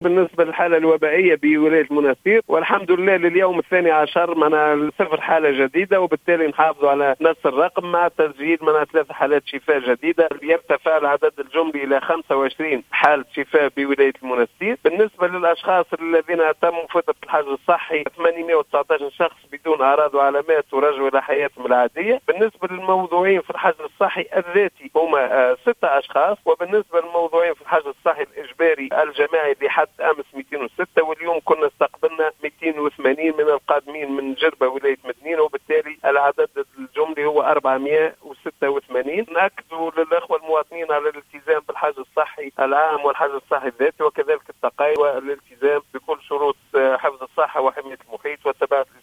بالنسبة للحالة الوبائية بولاية المنستير، والحمد لله لليوم 12 من صفر حالة جديدة، وبالتالي نحافظوا على نفس الرقم مع تسجيل من 3 حالات شفاء جديدة. يرتفع العدد الجملي إلى 25 حالة شفاء بولاية المنستير. بالنسبة للأشخاص الذين تم فترة الحجر الصحي 819 شخص بدون أعراض وعلامات ورجعوا إلى حياتهم العادية. بالنسبة للموضوعين في الحجر الصحي الذاتي هم 6 أشخاص، وبالنسبة للموضوعين في الحجر الصحي الإجباري الجماعي لحد أمس 206، واليوم كنا استقبلنا 280 من القادمين من جربة ولاية مدنية، وبالتالي العدد الجملي هو 486. نأكد للأخوة المواطنين على الالتزام بالحجر الصحي العام والحجر الصحي الذاتي، وكذلك التقاعد والالتزام بكل شروط حفظ الصحة وحماية المحيط وتباعد